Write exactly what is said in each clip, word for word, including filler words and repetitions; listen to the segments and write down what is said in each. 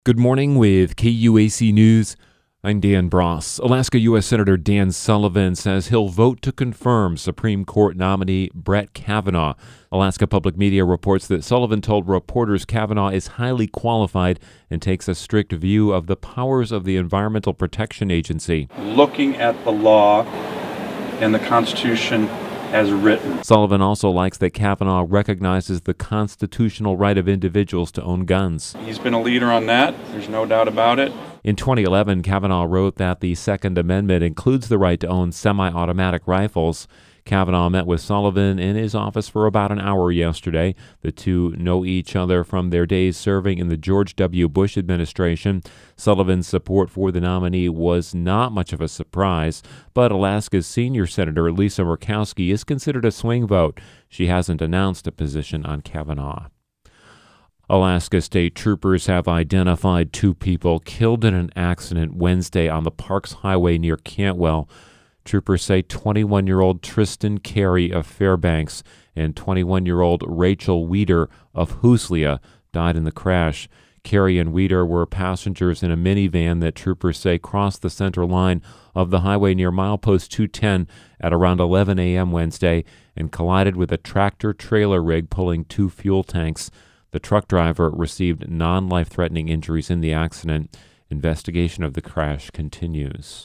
Good morning with K U A C News. I'm Dan Bross. Alaska U S Senator Dan Sullivan says he'll vote to confirm Supreme Court nominee Brett Kavanaugh. Alaska Public Media reports that Sullivan told reporters Kavanaugh is highly qualified and takes a strict view of the powers of the Environmental Protection Agency. Looking at the law and the Constitution as written. Sullivan also likes that Kavanaugh recognizes the constitutional right of individuals to own guns. He's been a leader on that. There's no doubt about it. In twenty eleven, Kavanaugh wrote that the Second Amendment includes the right to own semi-automatic rifles. Kavanaugh met with Sullivan in his office for about an hour yesterday. The two know each other from their days serving in the George W. Bush administration. Sullivan's support for the nominee was not much of a surprise, but Alaska's senior senator Lisa Murkowski is considered a swing vote. She hasn't announced a position on Kavanaugh. Alaska state troopers have identified two people killed in an accident Wednesday on the Parks Highway near Cantwell. Troopers say twenty-one-year-old Tristan Carey of Fairbanks and twenty-one-year-old Rachel Weeder of Huslia died in the crash. Carey and Weeder were passengers in a minivan that troopers say crossed the center line of the highway near milepost two ten at around eleven a.m. Wednesday and collided with a tractor-trailer rig pulling two fuel tanks. The truck driver received non-life-threatening injuries in the accident. Investigation of the crash continues.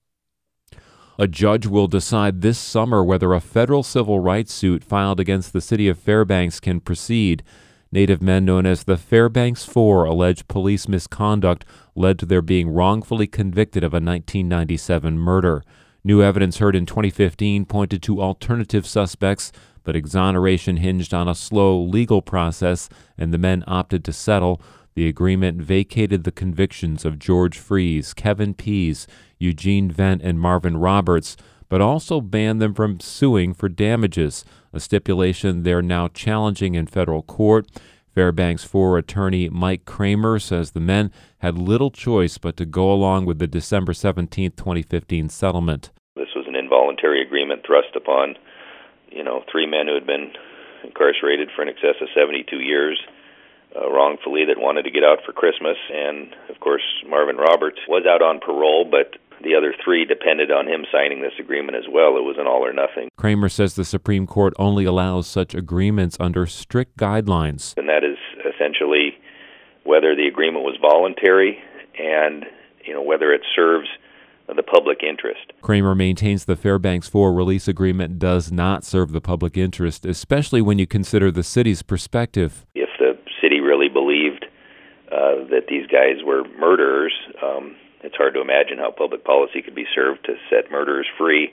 A judge will decide this summer whether a federal civil rights suit filed against the city of Fairbanks can proceed. Native men known as the Fairbanks Four allege police misconduct led to their being wrongfully convicted of a nineteen ninety-seven murder. New evidence heard in twenty fifteen pointed to alternative suspects, but exoneration hinged on a slow legal process, and the men opted to settle. The agreement vacated the convictions of George Freeze, Kevin Pease, Eugene Vent, and Marvin Roberts, but also banned them from suing for damages, a stipulation they're now challenging in federal court. Fairbanks Four attorney Mike Kramer says the men had little choice but to go along with the December seventeenth, twenty fifteen settlement. This was an involuntary agreement thrust upon, you know, three men who had been incarcerated for in excess of seventy-two years. Uh, wrongfully, that wanted to get out for Christmas, and of course Marvin Roberts was out on parole, but the other three depended on him signing this agreement as well. It was an all or nothing. Kramer says the Supreme Court only allows such agreements under strict guidelines. And that is essentially whether the agreement was voluntary and, you know, whether it serves the public interest. Kramer maintains the Fairbanks Four release agreement does not serve the public interest, especially when you consider the city's perspective. If the city really believed uh, that these guys were murderers, um, it's hard to imagine how public policy could be served to set murderers free,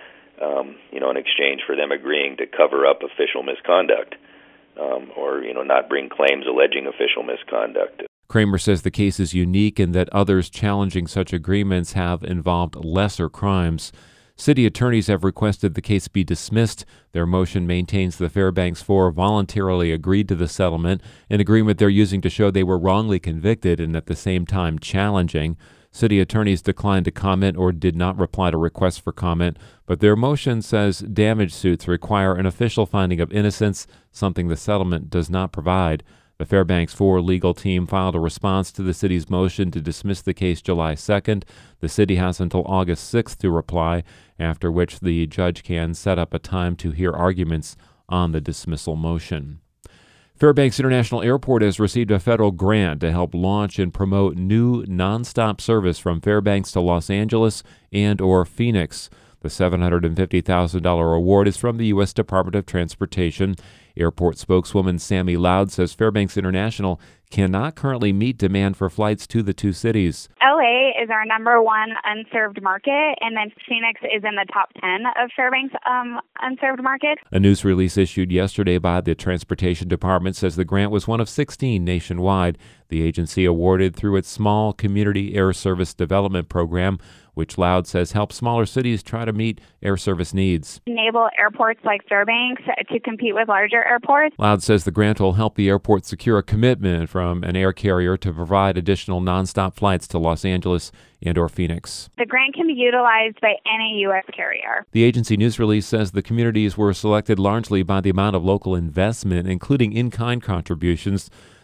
um, you know, in exchange for them agreeing to cover up official misconduct, um, or, you know, not bring claims alleging official misconduct. Kramer says the case is unique in that others challenging such agreements have involved lesser crimes. City attorneys have requested the case be dismissed. Their motion maintains the Fairbanks Four voluntarily agreed to the settlement, an agreement they're using to show they were wrongly convicted and at the same time challenging. City attorneys declined to comment or did not reply to requests for comment, but their motion says damage suits require an official finding of innocence, something the settlement does not provide. The Fairbanks Four legal team filed a response to the city's motion to dismiss the case July second. The city has until August sixth to reply, after which the judge can set up a time to hear arguments on the dismissal motion. Fairbanks International Airport has received a federal grant to help launch and promote new nonstop service from Fairbanks to Los Angeles and or Phoenix. The seven hundred fifty thousand dollars award is from the U S Department of Transportation. Airport spokeswoman Sammy Loud says Fairbanks International cannot currently meet demand for flights to the two cities. L A is our number one unserved market, and then Phoenix is in the top ten of Fairbanks um, unserved markets. A news release issued yesterday by the Transportation Department says the grant was one of sixteen nationwide. The agency awarded through its Small Community Air Service Development Program, which Loud says helps smaller cities try to meet air service needs. Enable airports like Fairbanks to compete with larger airports. Loud says the grant will help the airport secure a commitment from an air carrier to provide additional nonstop flights to Los Angeles and or Phoenix. The grant can be utilized by any U S carrier. The agency news release says the communities were selected largely by the amount of local investment, including in-kind contributions.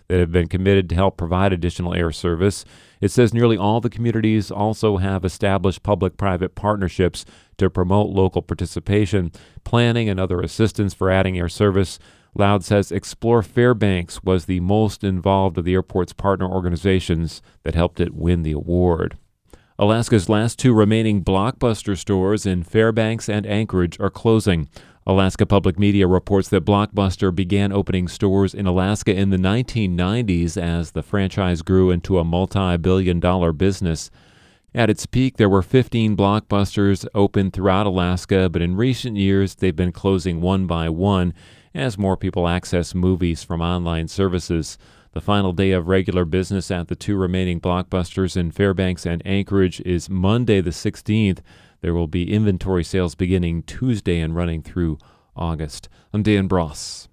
that have been committed to help provide additional air service. It says nearly all the communities also have established public-private partnerships to promote local participation, planning, and other assistance for adding air service. Loud says Explore Fairbanks was the most involved of the airport's partner organizations that helped it win the award. Alaska's last two remaining Blockbuster stores in Fairbanks and Anchorage are closing. Alaska Public Media reports that Blockbuster began opening stores in Alaska in the nineteen nineties as the franchise grew into a multi-billion dollar business. At its peak, there were fifteen Blockbusters open throughout Alaska, but in recent years they've been closing one by one as more people access movies from online services. The final day of regular business at the two remaining Blockbusters in Fairbanks and Anchorage is Monday the sixteenth. There will be inventory sales beginning Tuesday and running through August. I'm Dan Bross.